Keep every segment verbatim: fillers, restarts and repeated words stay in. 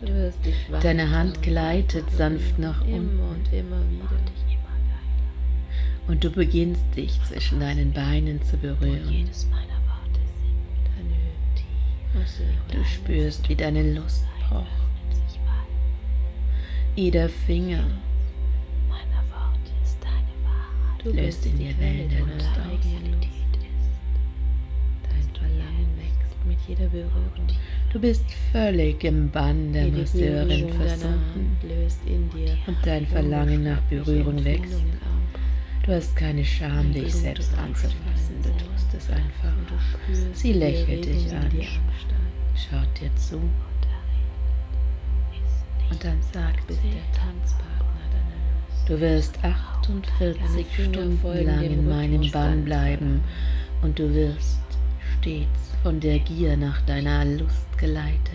Du wirst dich weiter Deine Hand und gleitet weiter sanft berühren, nach immer unten. und immer wieder. Und du beginnst dich zwischen deinen Beinen zu berühren. Deine Hüfte. Du spürst, wie deine Lust pocht. Jeder Finger Du löst bist in die dir Quelle Wellen der deiner Lust aus. eigenen Lust. Dein Verlangen wächst mit jeder Berührung. Du bist völlig im Bann der Jede Masseurin Berührung deiner versunken Hand löst in dir und dein Verlangen nach Berührung wächst. Empfindungen auf. Du hast keine Scham, Dein dich Blut selbst rauscht anzufassen, in du dein tust es einfach. Und du spürst, Sie wie lächelt dich Erregung in an, dir absteigt. schaut dir zu und dann sagt Du bist sie: der Tanzpartner deiner Lust. Du wirst achtundvierzig Stunden lang in meinem Bann bleiben und du wirst stets von der Gier nach deiner Lust geleitet.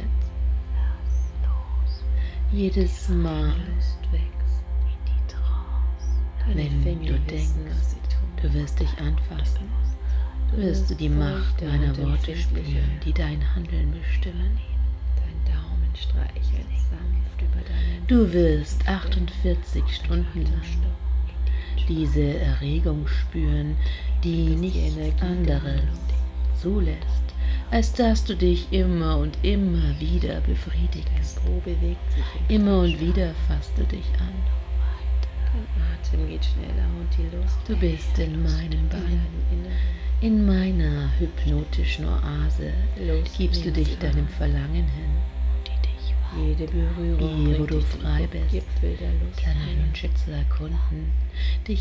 Jedes Mal, Lust wächst. Deine wenn Finger du wissen, denkst, was sie tun. du wirst dich anfassen, wirst du die Macht feuchter meiner und Worte empfindlicher. spüren, die dein Handeln bestimmen. Dein Daumen streichelt sanft über deinen Du wirst achtundvierzig Stunden lang diese Erregung spüren, die nichts anderes zulässt, als dass du dich immer und immer wieder befriedigst. Po bewegt sich im Immer und Gleichschlag. wieder fasst du dich an. Dein Atem geht schneller und die Lust Du bist in meinem in Bann, deinem Inneren. in meiner hypnotischen Oase. Lust Gibst du nimmt dich sie deinem wahr. Verlangen hin, Jede Berührung hier wo bringt du dich frei zum bist, Gipfel der Lust deine ein. Wünsche zu erkunden, dich